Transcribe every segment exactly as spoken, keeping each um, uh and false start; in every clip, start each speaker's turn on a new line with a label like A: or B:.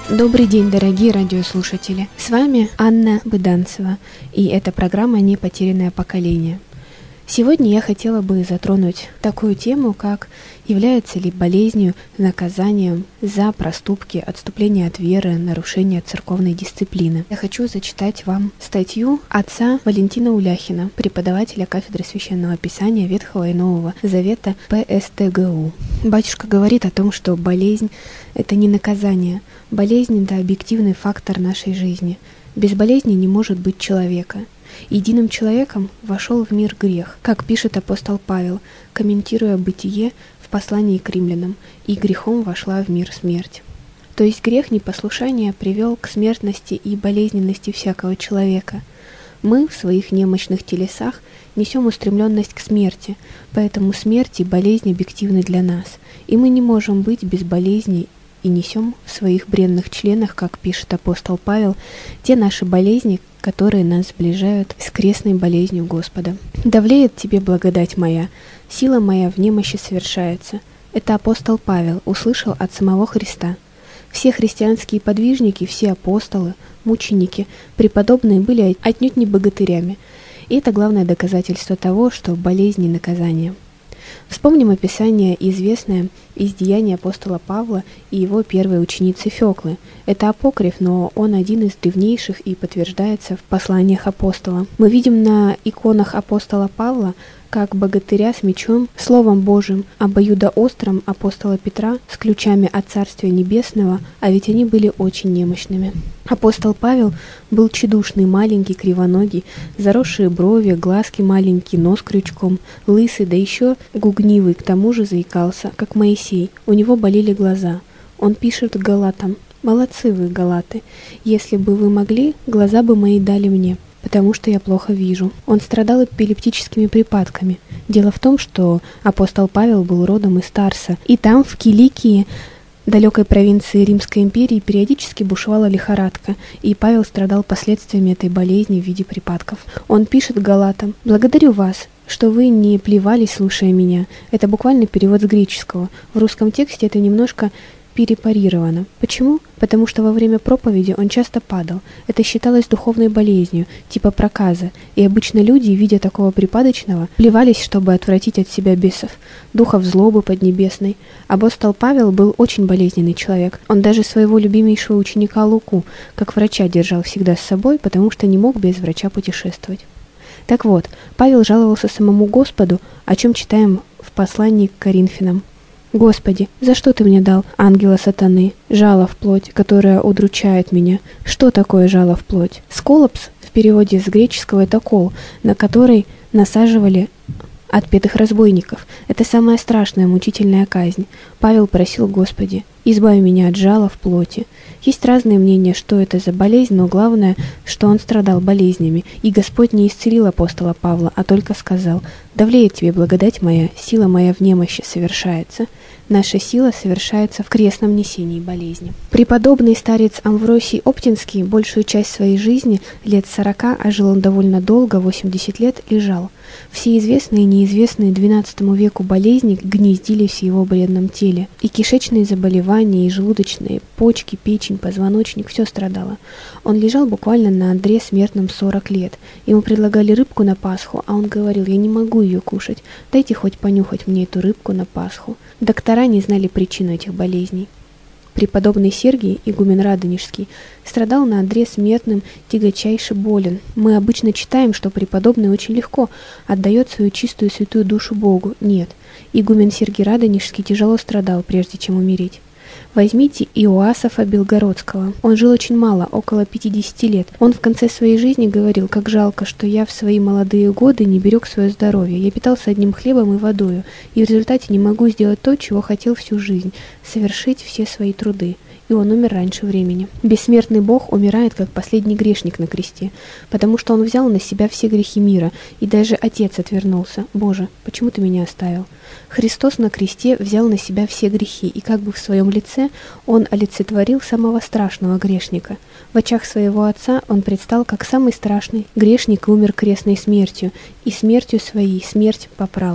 A: Добрый день, дорогие радиослушатели! С вами Анна Быданцева, и это программа «Не потерянное поколение». Сегодня я хотела бы затронуть такую тему, как является ли болезнью наказанием за проступки, отступление от веры, нарушение церковной дисциплины. Я хочу зачитать вам статью отца Валентина Уляхина, преподавателя кафедры Священного Писания Ветхого и Нового Завета Пэ Эс Тэ Гэ У. Батюшка говорит о том, что болезнь — это не наказание. Болезнь — это объективный фактор нашей жизни. Без болезни не может быть человека. Единым человеком вошел в мир грех, как пишет апостол Павел, комментируя бытие в послании к римлянам, и грехом вошла в мир смерть. То есть грех непослушания привел к смертности и болезненности всякого человека. Мы в своих немощных телесах несем устремленность к смерти, поэтому смерть и болезнь объективны для нас, и мы не можем быть без болезней и несем в своих бренных членах, как пишет апостол Павел, те наши болезни, которые нас сближают с крестной болезнью Господа. «Давлеет тебе благодать моя, сила моя в немощи совершается». Это апостол Павел услышал от самого Христа. Все христианские подвижники, все апостолы, мученики, преподобные были отнюдь не богатырями. И это главное доказательство того, что болезнь не наказание. Вспомним описание, известное из деяний апостола Павла и его первой ученицы Феклы. Это апокриф, но он один из древнейших и подтверждается в посланиях апостола. Мы видим на иконах апостола Павла, как богатыря с мечом, словом Божьим, обоюдоострым апостола Петра с ключами от Царствия Небесного, а ведь они были очень немощными. Апостол Павел был тщедушный, маленький, кривоногий, заросшие брови, глазки маленькие, нос крючком, лысый, да еще гугнивый, к тому же заикался, как Моисей, у него болели глаза. Он пишет галатам: «Молодцы вы, галаты, если бы вы могли, глаза бы мои дали мне, потому что я плохо вижу». Он страдал эпилептическими припадками. Дело в том, что апостол Павел был родом из Тарса, и там, в Киликии, далекой провинции Римской империи, периодически бушевала лихорадка, и Павел страдал последствиями этой болезни в виде припадков. Он пишет галатам: «Благодарю вас, что вы не плевались, слушая меня». Это буквально перевод с греческого. В русском тексте это немножко перепарировано. Почему? Потому что во время проповеди он часто падал. Это считалось духовной болезнью, типа проказа, и обычно люди, видя такого припадочного, плевались, чтобы отвратить от себя бесов, духов злобы поднебесной. Апостол Павел был очень болезненный человек. Он даже своего любимейшего ученика Луку, как врача, держал всегда с собой, потому что не мог без врача путешествовать. Так вот, Павел жаловался самому Господу, о чем читаем в послании к Коринфянам. «Господи, за что ты мне дал ангела сатаны, жало в плоть, которая удручает меня?» Что такое жало в плоть? Сколопс в переводе с греческого — это кол, на который насаживали отпетых разбойников. Это самая страшная мучительная казнь. Павел просил: «Господи, избави меня от жала в плоти». Есть разные мнения, что это за болезнь, но главное, что он страдал болезнями, и Господь не исцелил апостола Павла, а только сказал: «Давлеет тебе благодать моя, сила моя в немощи совершается». Наша сила совершается в крестном несении болезни. Преподобный старец Амвросий Оптинский большую часть своей жизни, лет сорока, а жил он довольно долго, восемьдесят лет, лежал. Все известные и неизвестные двенадцатому веку болезни гнездились в его бледном теле. И кишечные заболевания, и желудочные, почки, печень, позвоночник — все страдало. Он лежал буквально на одре смертном сорок лет. Ему предлагали рыбку на Пасху, а он говорил: «Я не могу ее кушать, дайте хоть понюхать мне эту рыбку на Пасху». Доктора не знали причину этих болезней. Преподобный Сергий, игумен Радонежский, страдал на одре смертным, тягчайше болен. Мы обычно читаем, что преподобный очень легко отдает свою чистую святую душу Богу. Нет, игумен Сергий Радонежский тяжело страдал, прежде чем умереть. Возьмите Иоасафа Белгородского. Он жил очень мало, около пятидесяти лет. Он в конце своей жизни говорил: «Как жалко, что я в свои молодые годы не берег свое здоровье. Я питался одним хлебом и водою, и в результате не могу сделать то, чего хотел всю жизнь — совершить все свои труды». И он умер раньше времени. Бессмертный Бог умирает как последний грешник на кресте, потому что он взял на себя все грехи мира, и даже Отец отвернулся: «Боже, почему ты меня оставил?» Христос на кресте взял на себя все грехи, и как бы в своем лице он олицетворил самого страшного грешника. В очах своего Отца он предстал как самый страшный грешник и умер крестной смертью, и смертью своей смерть попрал.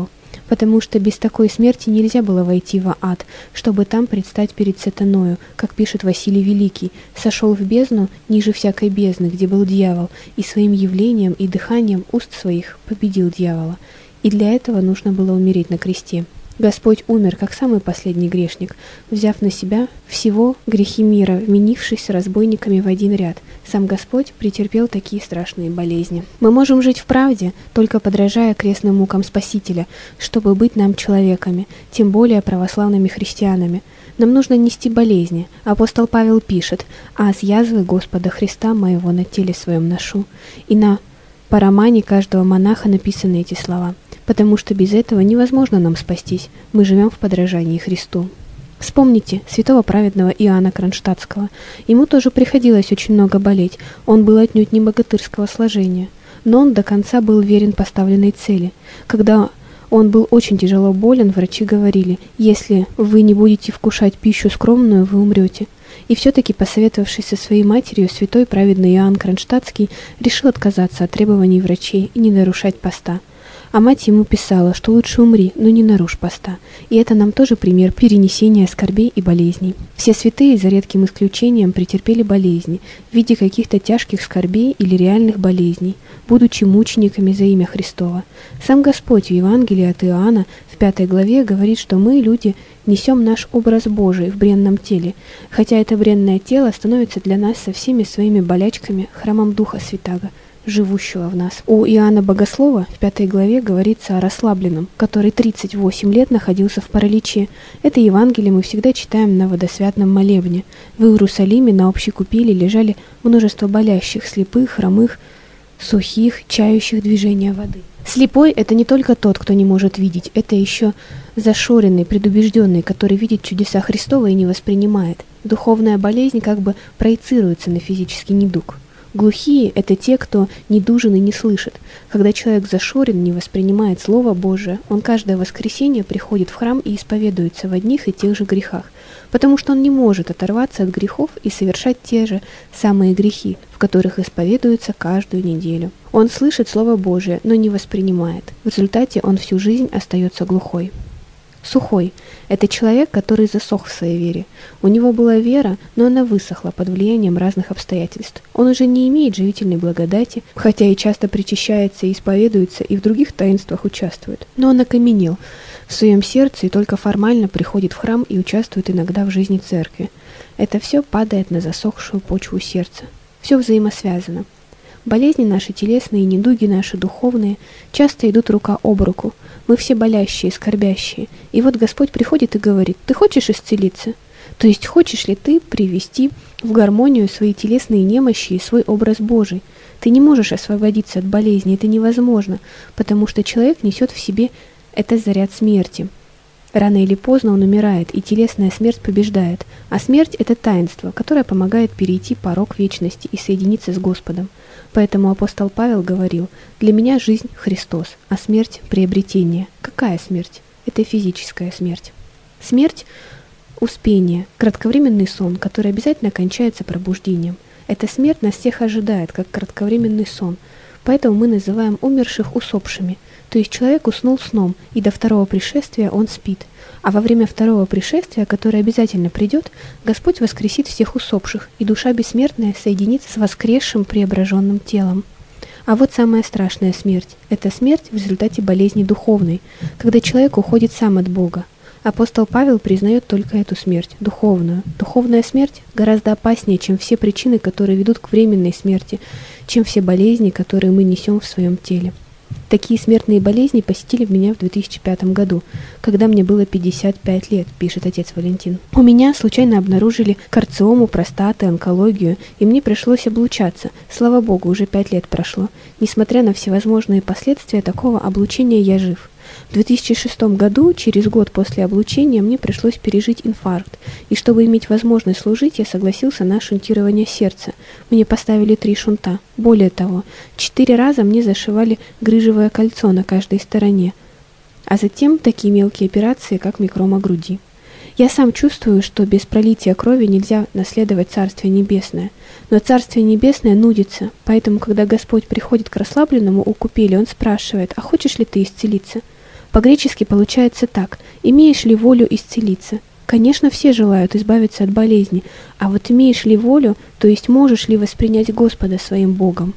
A: потому что без такой смерти нельзя было войти в ад, чтобы там предстать перед сатаною, как пишет Василий Великий, сошел в бездну ниже всякой бездны, где был дьявол, и своим явлением и дыханием уст своих победил дьявола. И для этого нужно было умереть на кресте. Господь умер, как самый последний грешник, взяв на себя всего грехи мира, вменившись с разбойниками в один ряд. Сам Господь претерпел такие страшные болезни. Мы можем жить в правде, только подражая крестным мукам Спасителя, чтобы быть нам человеками, тем более православными христианами. Нам нужно нести болезни. Апостол Павел пишет: «А с язвы Господа Христа моего на теле своем ношу». И на парамане каждого монаха написаны эти слова, потому что без этого невозможно нам спастись, мы живем в подражании Христу. Вспомните святого праведного Иоанна Кронштадтского. Ему тоже приходилось очень много болеть, он был отнюдь не богатырского сложения, но он до конца был верен поставленной цели. Когда он был очень тяжело болен, врачи говорили: «Если вы не будете вкушать пищу скромную, вы умрете». И все-таки, посоветовавшись со своей матерью, святой праведный Иоанн Кронштадтский решил отказаться от требований врачей и не нарушать поста. А мать ему писала, что лучше умри, но не нарушь поста. И это нам тоже пример перенесения скорбей и болезней. Все святые, за редким исключением, претерпели болезни в виде каких-то тяжких скорбей или реальных болезней, будучи мучениками за имя Христово. Сам Господь в Евангелии от Иоанна в пятой главе говорит, что мы, люди, несем наш образ Божий в бренном теле, хотя это бренное тело становится для нас со всеми своими болячками храмом Духа Святаго, живущего в нас. У Иоанна Богослова в пятой главе говорится о расслабленном, который тридцать восемь лет находился в параличе. Это Евангелие мы всегда читаем на водосвятном молебне. В Иерусалиме на общей купели лежали множество болящих, слепых, хромых, сухих, чающих движения воды. Слепой — это не только тот, кто не может видеть, это еще зашоренный, предубежденный, который видит чудеса Христова и не воспринимает. Духовная болезнь как бы проецируется на физический недуг. Глухие — это те, кто недужен и не слышит. Когда человек зашорен, не воспринимает Слово Божие, он каждое воскресенье приходит в храм и исповедуется в одних и тех же грехах, потому что он не может оторваться от грехов и совершать те же самые грехи, в которых исповедуется каждую неделю. Он слышит Слово Божие, но не воспринимает. В результате он всю жизнь остается глухой. Сухой — это человек, который засох в своей вере. У него была вера, но она высохла под влиянием разных обстоятельств. Он уже не имеет живительной благодати, хотя и часто причащается и исповедуется, и в других таинствах участвует. Но он окаменел в своем сердце и только формально приходит в храм и участвует иногда в жизни церкви. Это все падает на засохшую почву сердца. Все взаимосвязано. Болезни наши телесные и недуги наши духовные часто идут рука об руку. Мы все болящие, скорбящие. И вот Господь приходит и говорит: «Ты хочешь исцелиться? То есть хочешь ли ты привести в гармонию свои телесные немощи и свой образ Божий? Ты не можешь освободиться от болезни, это невозможно, потому что человек несет в себе этот заряд смерти. Рано или поздно он умирает, и телесная смерть побеждает, а смерть — это таинство, которое помогает перейти порог вечности и соединиться с Господом. Поэтому апостол Павел говорил: «Для меня жизнь — Христос, а смерть — приобретение». Какая смерть? Это физическая смерть. Смерть — успение, кратковременный сон, который обязательно кончается пробуждением. Эта смерть нас всех ожидает, как кратковременный сон. Поэтому мы называем умерших усопшими. То есть человек уснул сном, и до второго пришествия он спит. А во время второго пришествия, которое обязательно придет, Господь воскресит всех усопших, и душа бессмертная соединится с воскресшим преображенным телом. А вот самая страшная смерть – это смерть в результате болезни духовной, когда человек уходит сам от Бога. Апостол Павел признает только эту смерть, духовную. Духовная смерть гораздо опаснее, чем все причины, которые ведут к временной смерти, чем все болезни, которые мы несем в своем теле. Такие смертные болезни посетили меня в две тысячи пятом году, когда мне было пятьдесят пять лет, пишет отец Валентин. У меня случайно обнаружили карциому, простаты, онкологию, и мне пришлось облучаться. Слава Богу, уже пять лет прошло. Несмотря на всевозможные последствия такого облучения, я жив. В две тысячи шестом году, через год после облучения, мне пришлось пережить инфаркт, и чтобы иметь возможность служить, я согласился на шунтирование сердца. Мне поставили три шунта. Более того, четыре раза мне зашивали грыжевое кольцо на каждой стороне, а затем такие мелкие операции, как микрома груди. Я сам чувствую, что без пролития крови нельзя наследовать Царствие Небесное, но Царствие Небесное нудится, поэтому, когда Господь приходит к расслабленному у купели, Он спрашивает: «А хочешь ли ты исцелиться?» По-гречески получается так: «Имеешь ли волю исцелиться?» Конечно, все желают избавиться от болезни, а вот имеешь ли волю, то есть можешь ли воспринять Господа своим Богом?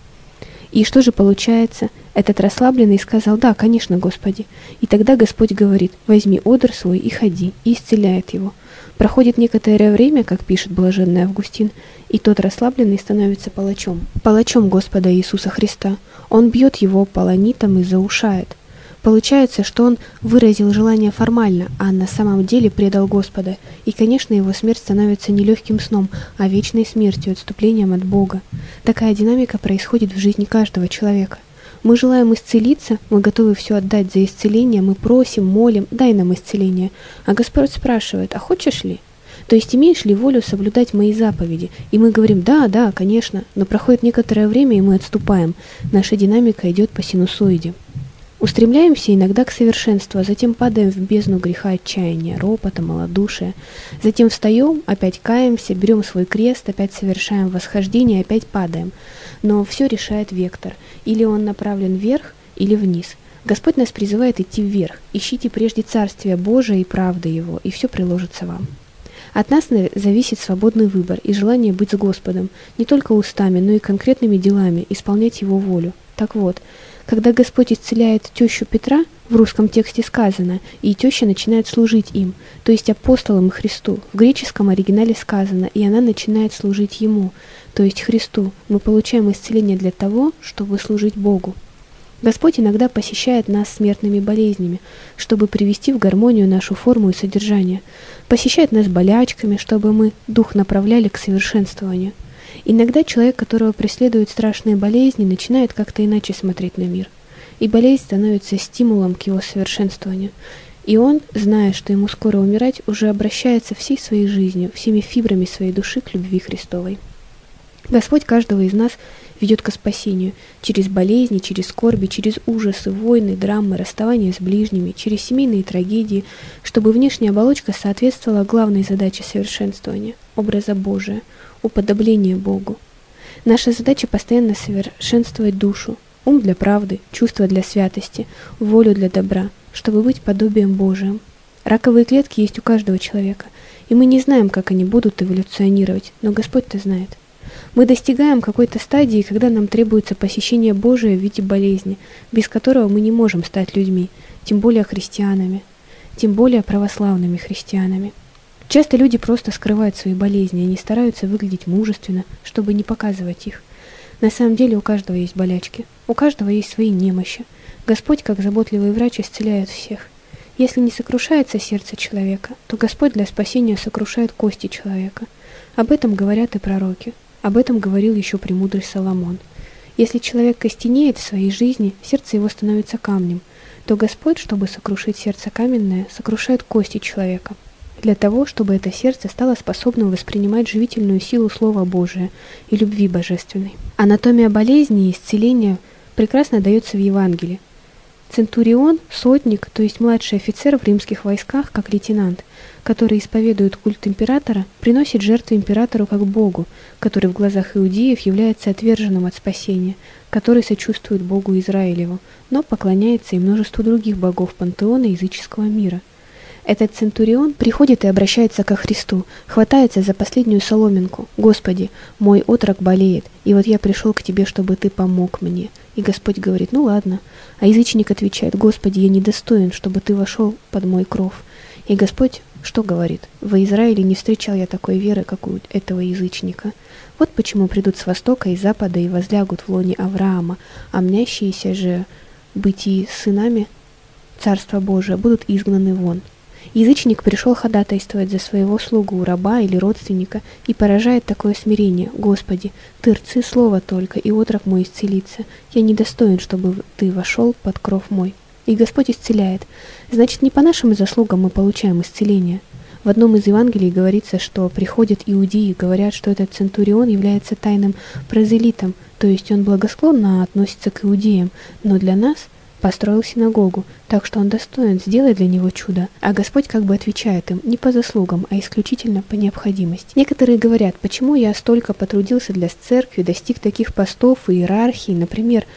A: И что же получается? Этот расслабленный сказал: «Да, конечно, Господи». И тогда Господь говорит: «Возьми одр свой и ходи», и исцеляет его. Проходит некоторое время, как пишет блаженный Августин, и тот расслабленный становится палачом. Палачом Господа Иисуса Христа. Он бьет его полонитом и заушает. Получается, что он выразил желание формально, а на самом деле предал Господа. И, конечно, его смерть становится не легким сном, а вечной смертью, отступлением от Бога. Такая динамика происходит в жизни каждого человека. Мы желаем исцелиться, мы готовы все отдать за исцеление, мы просим, молим: «Дай нам исцеление». А Господь спрашивает: «А хочешь ли? То есть имеешь ли волю соблюдать мои заповеди?» И мы говорим: «Да, да, конечно», но проходит некоторое время, и мы отступаем. Наша динамика идет по синусоиде. Устремляемся иногда к совершенству, а затем падаем в бездну греха, отчаяния, ропота, малодушия. Затем встаем, опять каемся, берем свой крест, опять совершаем восхождение, опять падаем. Но все решает вектор. Или он направлен вверх, или вниз. Господь нас призывает идти вверх. Ищите прежде Царствия Божия и правды Его, и все приложится вам. От нас зависит свободный выбор и желание быть с Господом, не только устами, но и конкретными делами, исполнять Его волю. Так вот, когда Господь исцеляет тещу Петра, в русском тексте сказано, и теща начинает служить им, то есть апостолам и Христу. В греческом оригинале сказано, и она начинает служить Ему, то есть Христу. Мы получаем исцеление для того, чтобы служить Богу. Господь иногда посещает нас смертными болезнями, чтобы привести в гармонию нашу форму и содержание. Посещает нас болячками, чтобы мы дух направляли к совершенствованию. Иногда человек, которого преследуют страшные болезни, начинает как-то иначе смотреть на мир. И болезнь становится стимулом к его совершенствованию. И он, зная, что ему скоро умирать, уже обращается всей своей жизнью, всеми фибрами своей души к любви Христовой. Господь каждого из нас ведет ко спасению через болезни, через скорби, через ужасы, войны, драмы, расставания с ближними, через семейные трагедии, чтобы внешняя оболочка соответствовала главной задаче совершенствования – образа Божия, уподобления Богу. Наша задача постоянно совершенствовать душу, ум для правды, чувства для святости, волю для добра, чтобы быть подобием Божиим. Раковые клетки есть у каждого человека, и мы не знаем, как они будут эволюционировать, но Господь-то знает. Мы достигаем какой-то стадии, когда нам требуется посещение Божие в виде болезни, без которого мы не можем стать людьми, тем более христианами, тем более православными христианами. Часто люди просто скрывают свои болезни, они стараются выглядеть мужественно, чтобы не показывать их. На самом деле у каждого есть болячки, у каждого есть свои немощи. Господь, как заботливый врач, исцеляет всех. Если не сокрушается сердце человека, то Господь для спасения сокрушает кости человека. Об этом говорят и пророки. Об этом говорил еще премудрый Соломон. Если человек костенеет в своей жизни, сердце его становится камнем, то Господь, чтобы сокрушить сердце каменное, сокрушает кости человека, для того, чтобы это сердце стало способным воспринимать живительную силу Слова Божия и любви божественной. Анатомия болезни и исцеления прекрасно дается в Евангелии. Центурион, сотник, то есть младший офицер в римских войсках, как лейтенант, который исповедует культ императора, приносит жертву императору как Богу, который в глазах иудеев является отверженным от спасения, который сочувствует Богу Израилеву, но поклоняется и множеству других богов пантеона языческого мира. Этот центурион приходит и обращается ко Христу, хватается за последнюю соломинку. «Господи, мой отрок болеет, и вот я пришел к Тебе, чтобы Ты помог мне». И Господь говорит: «Ну ладно». А язычник отвечает: «Господи, я недостоин, чтобы Ты вошел под мой кров». И Господь что говорит? «В Израиле не встречал я такой веры, как у этого язычника». Вот почему придут с востока и запада и возлягут в лоне Авраама, а мнящиеся же бытии сынами Царства Божия будут изгнаны вон. Язычник пришел ходатайствовать за своего слугу, раба или родственника, и поражает такое смирение: «Господи, Ты рцы слово только, и отрок мой исцелится. Я недостоин, чтобы Ты вошел под кров мой». И Господь исцеляет. Значит, не по нашим заслугам мы получаем исцеление. В одном из Евангелий говорится, что приходят иудеи и говорят, что этот центурион является тайным прозелитом, то есть он благосклонно относится к иудеям, но для нас построил синагогу, так что он достоин, сделай для него чудо. А Господь как бы отвечает им: не по заслугам, а исключительно по необходимости. Некоторые говорят: почему я столько потрудился для церкви, достиг таких постов и иерархии, например,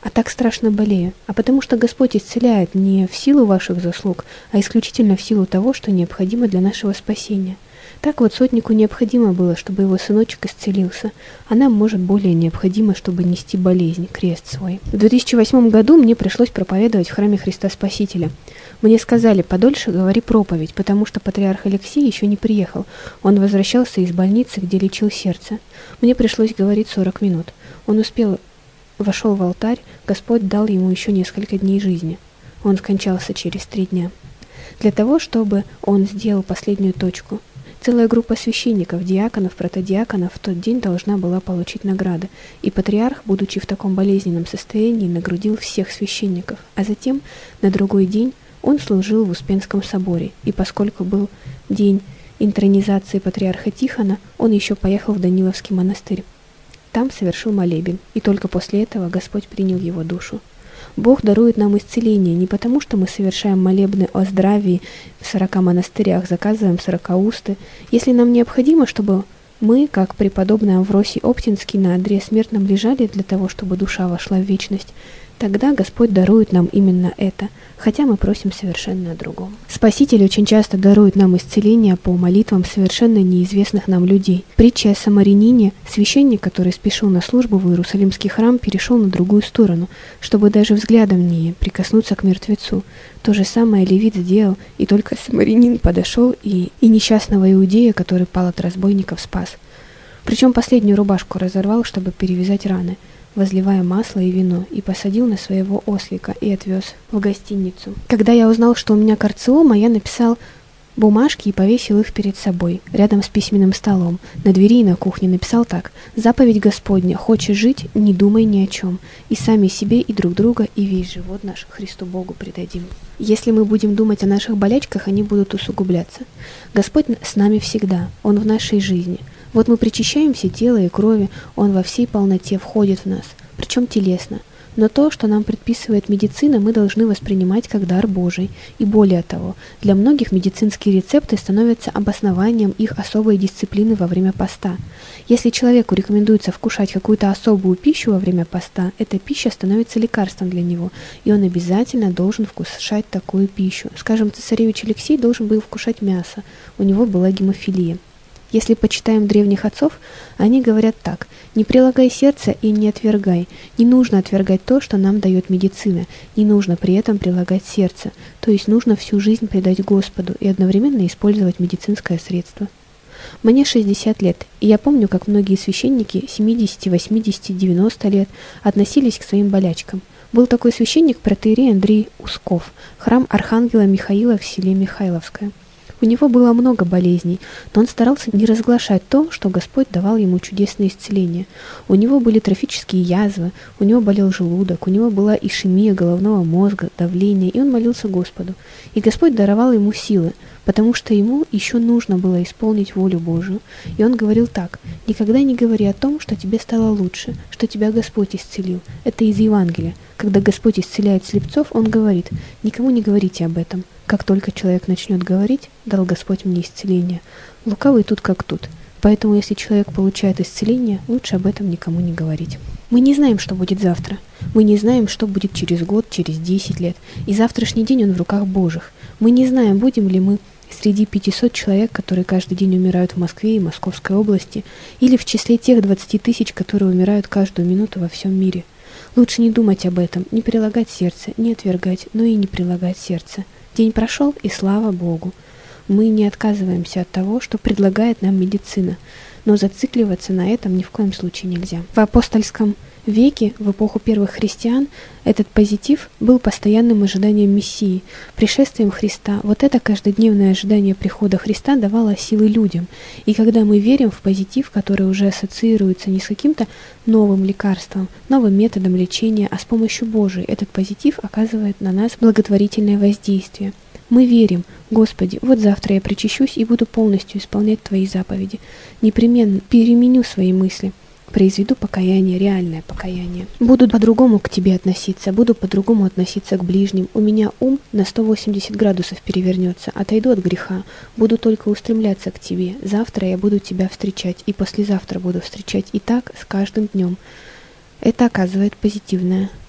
A: а так страшно болею, а потому что Господь исцеляет не в силу ваших заслуг, а исключительно в силу того, что необходимо для нашего спасения. Так вот сотнику необходимо было, чтобы его сыночек исцелился, а нам, может, более необходимо, чтобы нести болезнь, крест свой. В две тысячи восьмом году мне пришлось проповедовать в храме Христа Спасителя. Мне сказали: подольше говори проповедь, потому что патриарх Алексей еще не приехал. Он возвращался из больницы, где лечил сердце. Мне пришлось говорить сорок минут. Он успел, вошел в алтарь, Господь дал ему еще несколько дней жизни. Он скончался через три дня. Для того, чтобы он сделал последнюю точку, целая группа священников, диаконов, протодиаконов в тот день должна была получить награды, и патриарх, будучи в таком болезненном состоянии, нагрудил всех священников, а затем на другой день он служил в Успенском соборе, и поскольку был день интронизации патриарха Тихона, он еще поехал в Даниловский монастырь. Там совершил молебен, и только после этого Господь принял его душу. Бог дарует нам исцеление не потому, что мы совершаем молебны о здравии в сорока монастырях, заказываем сорокаусты. Если нам необходимо, чтобы мы, как преподобный Амвросий Оптинский, на одре смертном лежали для того, чтобы душа вошла в вечность, тогда Господь дарует нам именно это, хотя мы просим совершенно о другом. Спаситель очень часто дарует нам исцеление по молитвам совершенно неизвестных нам людей. Притча о самарянине: священник, который спешил на службу в Иерусалимский храм, перешел на другую сторону, чтобы даже взглядом не прикоснуться к мертвецу. То же самое левит сделал, и только самарянин подошел и, и несчастного иудея, который пал от разбойников, спас. Причем последнюю рубашку разорвал, чтобы перевязать раны, возливая масло и вино, и посадил на своего ослика и отвез в гостиницу. Когда я узнал, что у меня карциома, я написал бумажки и повесил их перед собой, рядом с письменным столом. На двери и на кухне написал так: «Заповедь Господня, хочешь жить, не думай ни о чем, и сами себе, и друг друга, и весь живот наш Христу Богу предадим». Если мы будем думать о наших болячках, они будут усугубляться. Господь с нами всегда, Он в нашей жизни. Вот мы причащаемся тела и крови, Он во всей полноте входит в нас, причем телесно. Но то, что нам предписывает медицина, мы должны воспринимать как дар Божий. И более того, для многих медицинские рецепты становятся обоснованием их особой дисциплины во время поста. Если человеку рекомендуется вкушать какую-то особую пищу во время поста, эта пища становится лекарством для него, и он обязательно должен вкушать такую пищу. Скажем, цесаревич Алексей должен был вкушать мясо, у него была гемофилия. Если почитаем древних отцов, они говорят так: не прилагай сердце и не отвергай. Не нужно отвергать то, что нам дает медицина, не нужно при этом прилагать сердце, то есть нужно всю жизнь предать Господу и одновременно использовать медицинское средство. Мне шестьдесят лет, и я помню, как многие священники семьдесят, восемьдесят, девяносто лет относились к своим болячкам. Был такой священник протоиерей Андрей Усков, храм Архангела Михаила в селе Михайловское. У него было много болезней, но он старался не разглашать то, что Господь давал ему чудесное исцеление. У него были трофические язвы, у него болел желудок, у него была ишемия головного мозга, давление, и он молился Господу. И Господь даровал ему силы, потому что ему еще нужно было исполнить волю Божию. И он говорил так: «Никогда не говори о том, что тебе стало лучше, что тебя Господь исцелил». Это из Евангелия. Когда Господь исцеляет слепцов, Он говорит: «Никому не говорите об этом». Как только человек начнет говорить: «Дал Господь мне исцеление», лукавый тут как тут. Поэтому, если человек получает исцеление, лучше об этом никому не говорить. Мы не знаем, что будет завтра. Мы не знаем, что будет через год, через десять лет. И завтрашний день он в руках Божьих. Мы не знаем, будем ли мы среди пятисот человек, которые каждый день умирают в Москве и Московской области, или в числе тех двадцати тысяч, которые умирают каждую минуту во всем мире. Лучше не думать об этом, не прилагать сердце, не отвергать, но и не прилагать сердце. День прошел, и слава Богу. Мы не отказываемся от того, что предлагает нам медицина, но зацикливаться на этом ни в коем случае нельзя. В апостольском веке, в эпоху первых христиан, этот позитив был постоянным ожиданием Мессии, пришествием Христа. Вот это каждодневное ожидание прихода Христа давало силы людям. И когда мы верим в позитив, который уже ассоциируется не с каким-то новым лекарством, новым методом лечения, а с помощью Божией, этот позитив оказывает на нас благотворительное воздействие. Мы верим: Господи, вот завтра я причащусь и буду полностью исполнять Твои заповеди. Непременно переменю свои мысли, произведу покаяние, реальное покаяние. Буду по-другому к Тебе относиться, буду по-другому относиться к ближним. У меня ум на сто восемьдесят градусов перевернется, отойду от греха, буду только устремляться к Тебе. Завтра я буду Тебя встречать, и послезавтра буду встречать, и так с каждым днем. Это оказывает позитивное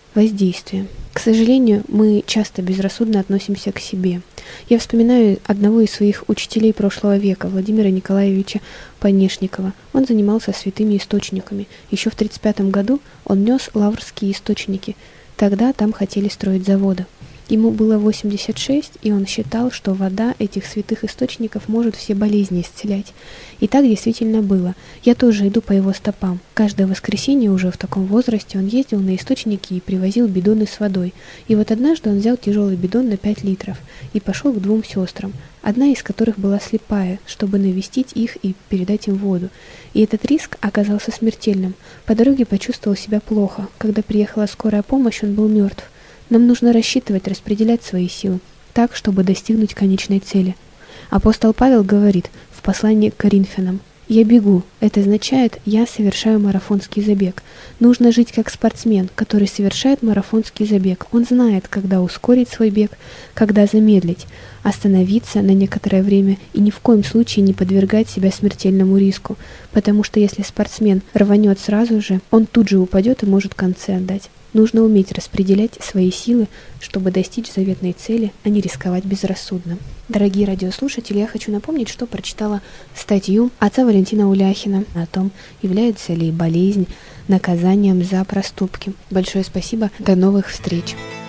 A: Воздействие. К сожалению, мы часто безрассудно относимся к себе. Я вспоминаю одного из своих учителей прошлого века, Владимира Николаевича Понешникова. Он занимался святыми источниками. Еще в тридцать пятом году он нес лаврские источники. Тогда там хотели строить заводы. Ему было восемьдесят шесть, и он считал, что вода этих святых источников может все болезни исцелять. И так действительно было. Я тоже иду по его стопам. Каждое воскресенье уже в таком возрасте он ездил на источники и привозил бидоны с водой. И вот однажды он взял тяжелый бидон на пять литров и пошел к двум сестрам, одна из которых была слепая, чтобы навестить их и передать им воду. И этот риск оказался смертельным. По дороге почувствовал себя плохо. Когда приехала скорая помощь, он был мертв. Нам нужно рассчитывать, распределять свои силы так, чтобы достигнуть конечной цели. Апостол Павел говорит в послании к Коринфянам: «Я бегу». Это означает, я совершаю марафонский забег. Нужно жить как спортсмен, который совершает марафонский забег. Он знает, когда ускорить свой бег, когда замедлить, остановиться на некоторое время и ни в коем случае не подвергать себя смертельному риску, потому что если спортсмен рванет сразу же, он тут же упадет и может концы отдать. Нужно уметь распределять свои силы, чтобы достичь заветной цели, а не рисковать безрассудно. Дорогие радиослушатели, я хочу напомнить, что прочитала статью отца Валентина Уляхина о том, является ли болезнь наказанием за проступки. Большое спасибо, до новых встреч!